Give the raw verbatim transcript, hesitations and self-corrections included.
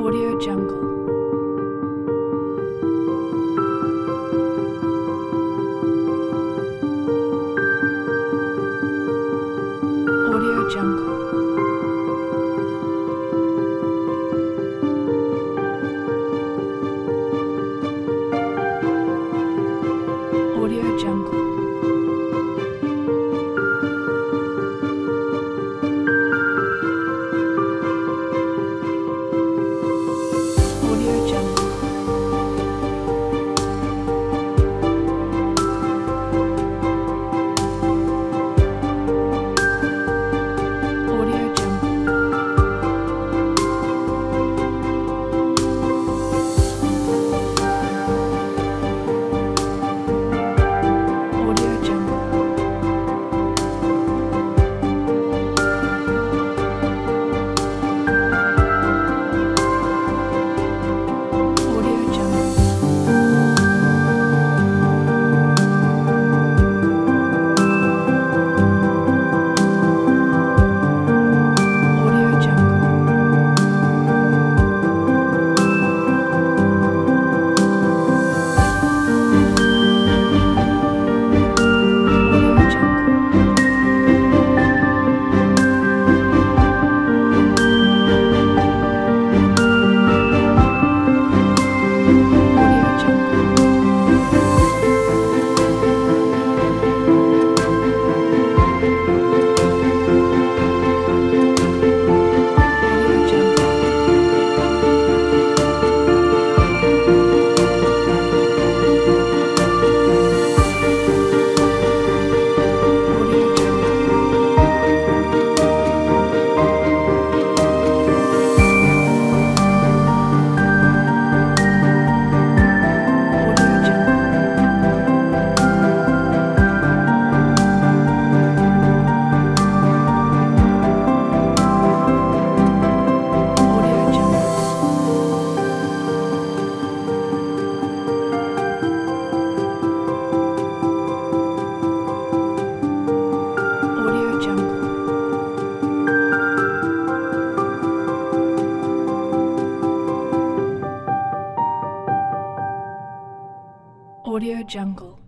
Audio Jungle. Audio Jungle. Audio Jungle. Audio Jungle. Audio Jungle. Audio Jungle. Audio Jungle. Audio Jungle. Audio Jungle. Audio Jungle. Audio Jungle. Audio Jungle. Audio Jungle. Audio Jungle. Audio Jungle. Audio Jungle.